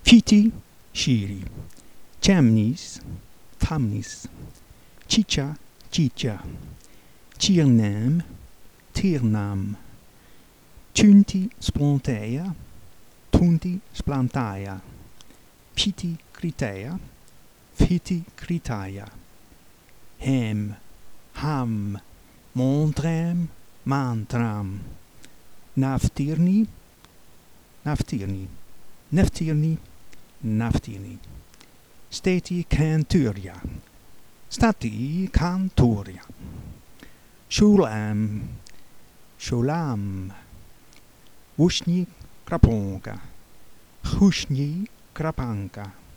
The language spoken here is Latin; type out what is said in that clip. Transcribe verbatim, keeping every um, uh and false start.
Fiti, shiri. Chamnis, famnis. Chicha, chicha. Tirnam, tirnam. Tunti, splanteia. Tunti, splantaia. Piti, kritea. Fiti, kritaya. Hem, ham. Montram, mantram. Naftirni, naftirni. Neftirni, naftirni. Stati canturia. Stati canturia. Shulam, shulam. Ushni kraponka. Hushni krapanka.